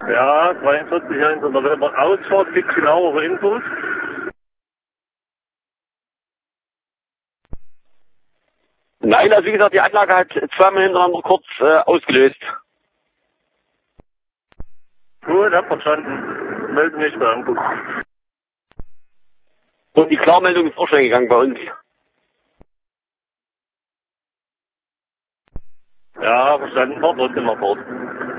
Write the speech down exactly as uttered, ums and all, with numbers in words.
Ja, dreiundvierzig eins in der Weber Ausfahrt, gibt genauere Infos. Nein, also wie gesagt, die Anlage hat zweimal hintereinander kurz äh, ausgelöst. Gut, hab verstanden. Melde mich bei Ankunft. Und die Klarmeldung ist auch schon gegangen bei uns. Ja, verstanden. War trotzdem mal fort.